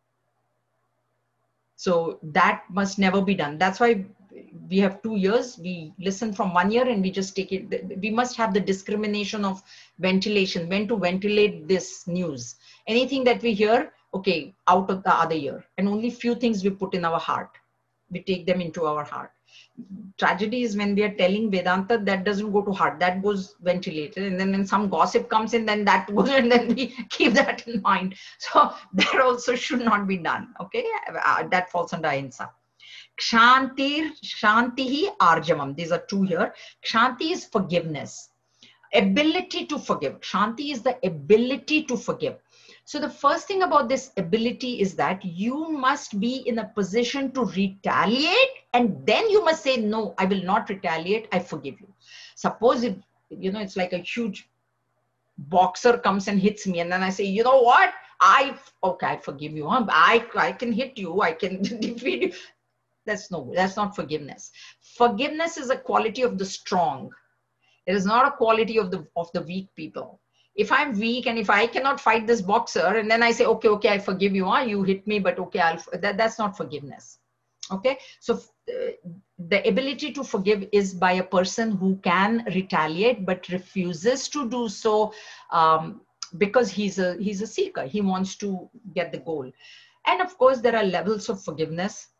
So that must never be done. That's why we have 2 years, we listen from 1 year and we just take it. We must have the discrimination of ventilation, when to ventilate this news. Anything that we hear, okay, out of the other ear. And only few things we put in our heart. We take them into our heart. Tragedy is when we are telling Vedanta, that doesn't go to heart, that goes ventilated. And then when some gossip comes in, then that goes, and then we keep that in mind. So that also should not be done. Okay, that falls under ahimsa. Shantihi arjavam. These are two here. Shanti is forgiveness, ability to forgive. Shanti is the ability to forgive. So the first thing about this ability is that you must be in a position to retaliate, and then you must say, no, I will not retaliate, I forgive you. Suppose if, it's like a huge boxer comes and hits me, and then I say, you know what, I forgive you. I can hit you, I can defeat you. That's not forgiveness. Forgiveness is a quality of the strong. It is not a quality of the weak people. If I'm weak and if I cannot fight this boxer, and then I say, okay, I forgive you. You hit me, but okay, that's not forgiveness. Okay, so the ability to forgive is by a person who can retaliate but refuses to do so, because he's a seeker. He wants to get the goal. And of course, there are levels of forgiveness.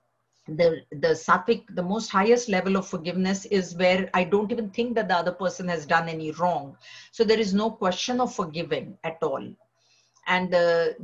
The sattvic, the most highest level of forgiveness is where I don't even think that the other person has done any wrong. So there is no question of forgiving at all. And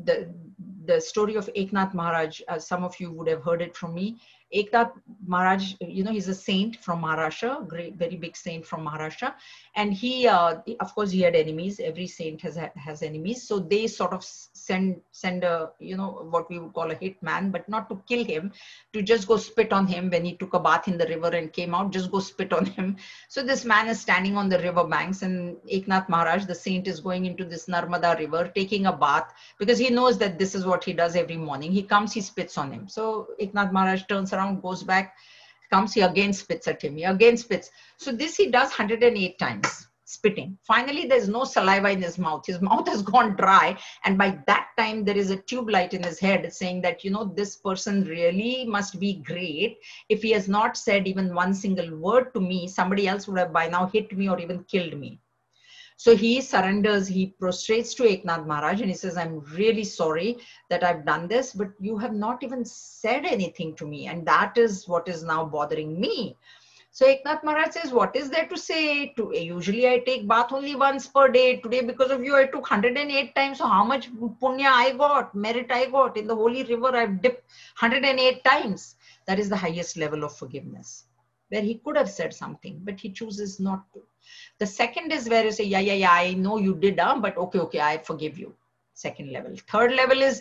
the story of Eknath Maharaj, some of you would have heard it from me. Eknath Maharaj, he's a saint from Maharashtra, very big saint from Maharashtra. And he, of course, he had enemies. Every saint has enemies. So they sort of send a, what we would call a hitman, but not to kill him, to just go spit on him when he took a bath in the river and came out, just go spit on him. So this man is standing on the river banks, and Eknath Maharaj, the saint, is going into this Narmada river, taking a bath, because he knows that this is what he does every morning. He comes, he spits on him. So Eknath Maharaj turns around, goes back, comes, he again spits at him, he again spits. So this he does 108 times, spitting. Finally, there's no saliva in his mouth. His mouth has gone dry. And by that time, there is a tube light in his head saying that, this person really must be great. If he has not said even one single word to me, somebody else would have by now hit me or even killed me. So he surrenders, he prostrates to Eknath Maharaj, and he says, I'm really sorry that I've done this, but you have not even said anything to me. And that is what is now bothering me. So Eknath Maharaj says, what is there to say? Usually I take bath only once per day. Today, because of you, I took 108 times. So how much punya I got, merit I got? In the holy river, I've dipped 108 times. That is the highest level of forgiveness, where he could have said something, but he chooses not to. The second is where you say, yeah, I know you did, but okay, I forgive you. Second level. Third level is,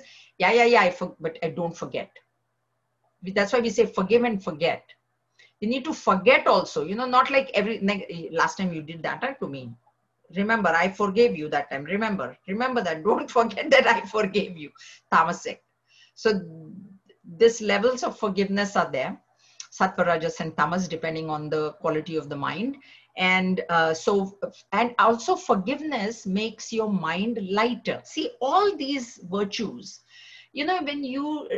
but I don't forget. That's why we say forgive and forget. You need to forget also, not like last time you did that to me. Remember, I forgave you that time. Remember that. Don't forget that I forgave you. Tamasic. So these levels of forgiveness are there. Sattva, Rajas, and Tamas, depending on the quality of the mind. And and also forgiveness makes your mind lighter. See, all these virtues, when you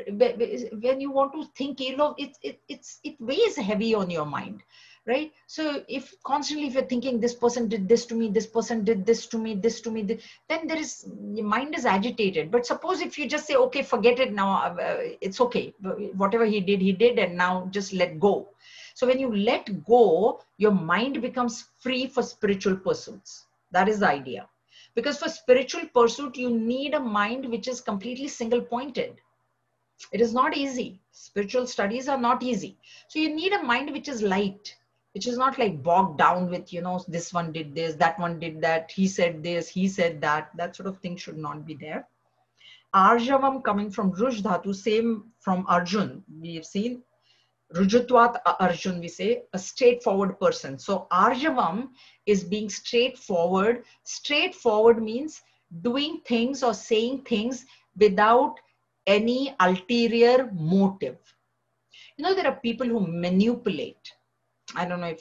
want to think ill, it weighs heavy on your mind, right? So if you're thinking, this person did this to me, this person did this to me, then your mind is agitated. But suppose if you just say, okay, forget it now, it's okay, whatever he did, and now just let go. So when you let go, your mind becomes free for spiritual pursuits. That is the idea. Because for spiritual pursuit, you need a mind which is completely single-pointed. It is not easy. Spiritual studies are not easy. So you need a mind which is light, which is not like bogged down with, this one did this, that one did that, he said this, he said that. That sort of thing should not be there. Arjavam, coming from Ruj Dhatu, same from Arjun. We have seen Rujutvat Arjun, we say, a straightforward person. So Arjavam is being straightforward. Straightforward means doing things or saying things without any ulterior motive. There are people who manipulate. I don't know if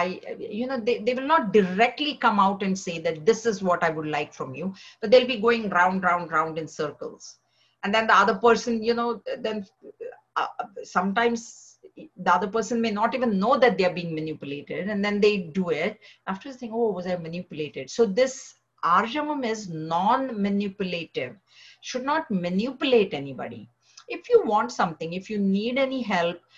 they will not directly come out and say that this is what I would like from you, but they'll be going round in circles. And then the other person, then sometimes the other person may not even know that they're being manipulated, and then they do it after saying, oh, was I manipulated? So this Arjavam is non-manipulative, should not manipulate anybody. If you want something, if you need any help,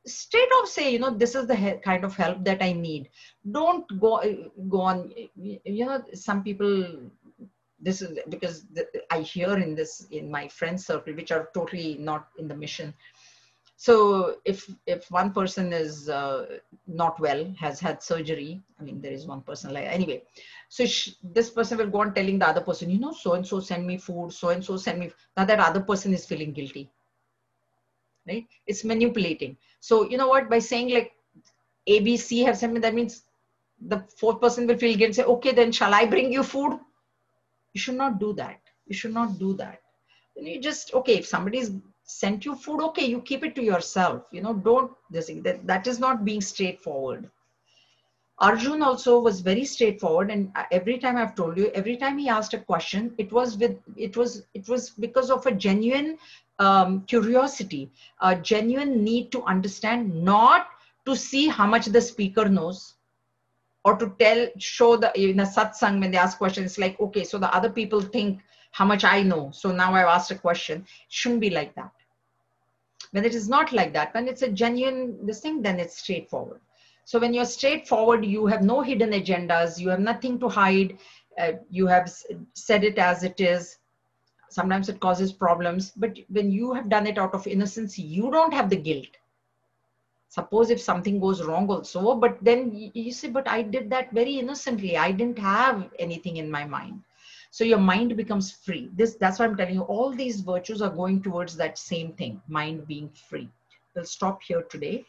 straight off say, you know, this is the kind of help that I need. Don't go on, you know, some people, this is because I hear in my friend circle, which are totally not in the mission. So if one person is not well, has had surgery, I mean, there is one person like, anyway, so this person will go on telling the other person, you know, so-and-so send me food, so-and-so send me, now that other person is feeling guilty, right? It's manipulating. So you know what, by saying like ABC have sent me, that means the fourth person will feel guilty and say, okay, then shall I bring you food? You should not do that. You should not do that. Then you just, okay, if somebody's sent you food, okay, you keep it to yourself, you know, don't this, that is not being straightforward. Arjun also was very straightforward, and every time I've told you, every time he asked a question, it was because of a genuine curiosity, a genuine need to understand, not to see how much the speaker knows, or to show in a satsang when they ask questions, it's like, okay, so the other people think how much I know, so now I've asked a question. It shouldn't be like that. When it is not like that, when it's a genuine this thing, then it's straightforward. So when you're straightforward, you have no hidden agendas, you have nothing to hide, you have said it as it is. Sometimes it causes problems, but when you have done it out of innocence, you don't have the guilt. Suppose if something goes wrong also, but then you say, but I did that very innocently. I didn't have anything in my mind. So your mind becomes free. That's why I'm telling you, all these virtues are going towards that same thing, mind being free. We'll stop here today.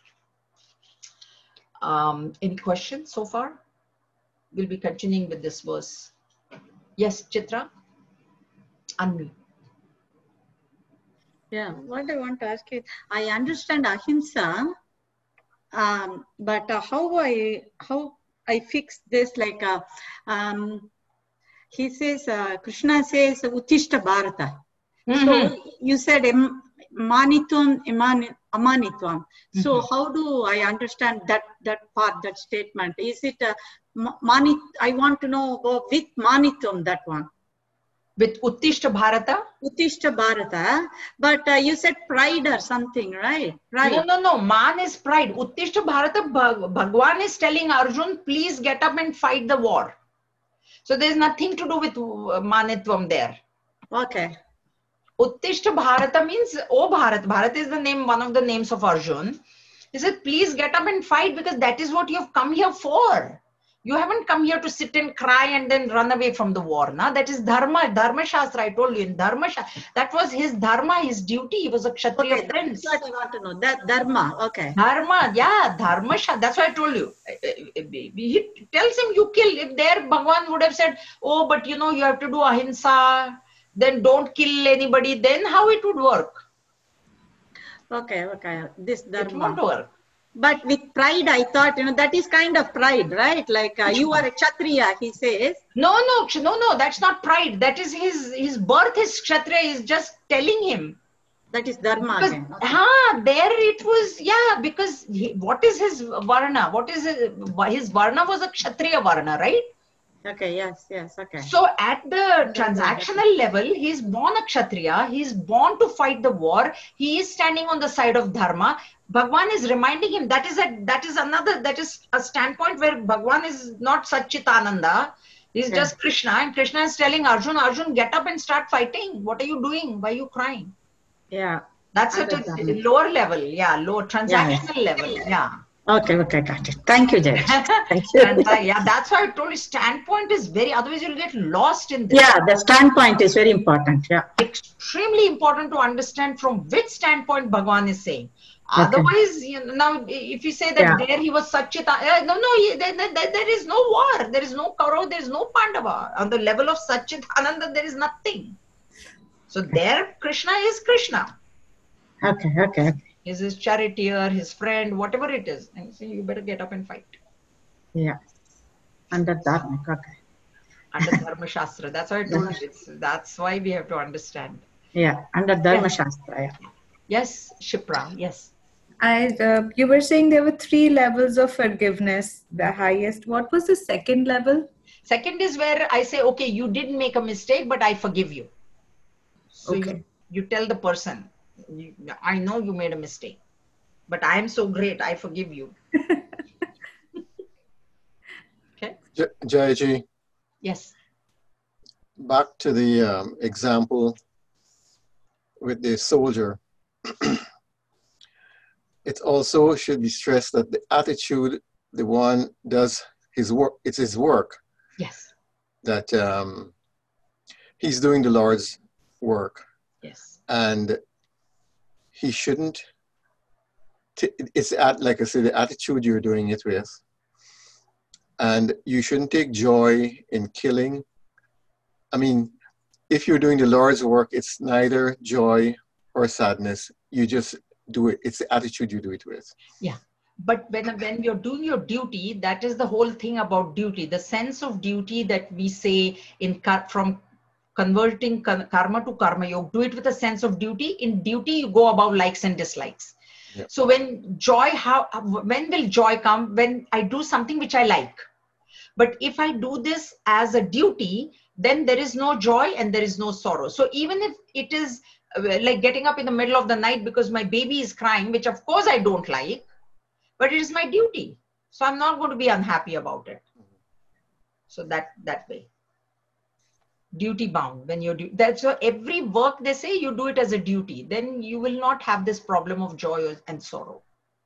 Any questions so far? We'll be continuing with this verse. Yes, Chitra? Unmute. Yeah, what I want to ask you, I understand ahimsa, but how I fix this, like he says, Krishna says, Uttishta Bharata. So you said manitvam, amanitvam. So how do I understand that part, that statement? Is it I want to know with manitvam, that one. With Uttishta Bharata? Uttishta Bharata, but you said pride or something, right? Pride. No. Man is pride. Uttishta Bharata, Bhagwan is telling Arjun, please get up and fight the war. So there's nothing to do with manitvam there. Okay. Uttishta Bharata means, oh Bharat. Bharat is the name, one of the names of Arjun. He said, please get up and fight, because that is what you have come here for. You haven't come here to sit and cry and then run away from the war. Na? That is dharma, dharma shastra. I told you, in dharma shastra, that was his dharma, his duty. He was a Kshatriya prince. That's what I want to know. That dharma, okay. Dharma, yeah, dharma shastra. That's why I told you. He tells him, you kill. If there Bhagwan would have said, oh, but you know, you have to do ahimsa, then don't kill anybody, then how it would work? Okay. This dharma. It won't work. But with pride, I thought, you know, that is kind of pride, right? Like you are a Kshatriya, he says. No, that's not pride. That is his birth, his Kshatriya is just telling him. That is dharma Because, again. Okay. there it was, yeah, because what is his varna? What is his varna was a Kshatriya varna, right? Okay, yes, okay. So at the transactional level, he's born a Kshatriya, he's born to fight the war, he is standing on the side of dharma. Bhagwan is reminding him, that is a standpoint where Bhagwan is not Satchitananda, he's just Krishna, and Krishna is telling Arjun, get up and start fighting. What are you doing? Why are you crying? Yeah. That's at a lower level, lower transactional level, Okay, got it. Thank you, Jay. Thank you. And, that's why I told you, standpoint is very, otherwise you'll get lost in this. Yeah, the standpoint is very important, Extremely important to understand from which standpoint Bhagwan is saying. Okay. Otherwise, now if you say that there he was Satchitananda, there is no war, there is no Kaurav, there is no Pandava. On the level of Satchitananda, there is nothing. So there Krishna is Krishna. Okay. Is his charioteer, his friend, whatever it is. And so you better get up and fight. Yeah. Under dharma, okay. Under Dharma Shastra. That's why I told you. That's why we have to understand. Yeah, under Dharma Shastra. Yes, Shipra, yes. You were saying there were 3 levels of forgiveness, the highest. What was the second level? Second is where I say, okay, you didn't make a mistake, but I forgive you. So Okay. you tell the person, I know you made a mistake. but I am so great, I forgive you. Okay. Jayaji, Yes. back to the example with the soldier. It also should be stressed that the attitude the one does his work, it's his work, Yes. that he's doing the Lord's work, Yes. and he shouldn't, it's like I said, the attitude you're doing it with, and you shouldn't take joy in killing. I mean, if you're doing the Lord's work, it's neither joy or sadness. You just do it. It's the attitude you do it with. Yeah. But when you're doing your duty, that is the whole thing about duty. The sense of duty that we say from converting karma to karma yoga, do it with a sense of duty. In duty, you go above likes and dislikes. Yep. So when when will joy come? When I do something which I like. But if I do this as a duty, then there is no joy and there is no sorrow. So even if it is like getting up in the middle of the night because my baby is crying, which of course I don't like, but it is my duty. So I'm not going to be unhappy about it. So that way. Duty bound. When you do that, so every work they say you do it as a duty, then you will not have this problem of joy and sorrow.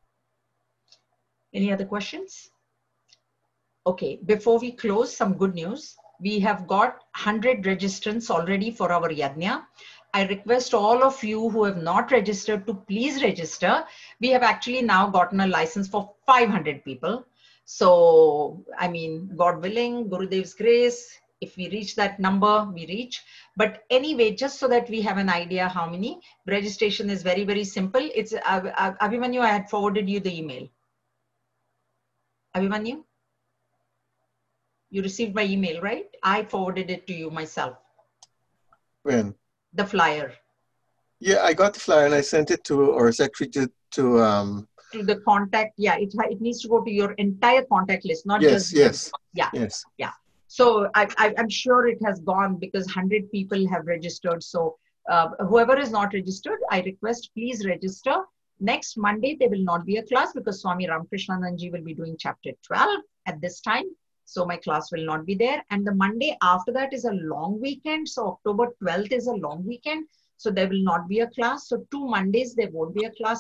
Any other questions? Okay, before we close, some good news. We have got 100 registrants already for our Yajna. I request all of you who have not registered to please register. We have actually now gotten a license for 500 people. So, I mean, God willing, Gurudev's grace, if we reach that number, we reach. But anyway, just so that we have an idea how many, registration is very, very simple. It's Abhimanyu, I had forwarded you the email. Abhimanyu? You received my email, right? I forwarded it to you myself. When? The flyer. Yeah, I got the flyer and I sent it to our secretary to the contact. Yeah, it needs to go to your entire contact list, not just. Yes. Yeah. Yes. Yeah. So I'm sure it has gone because 100 people have registered. So whoever is not registered, I request please register. Next Monday, there will not be a class because Swami Ramakrishnananji will be doing chapter 12 at this time. So my class will not be there. And the Monday after that is a long weekend. So October 12th is a long weekend. So there will not be a class. So 2 Mondays, there won't be a class.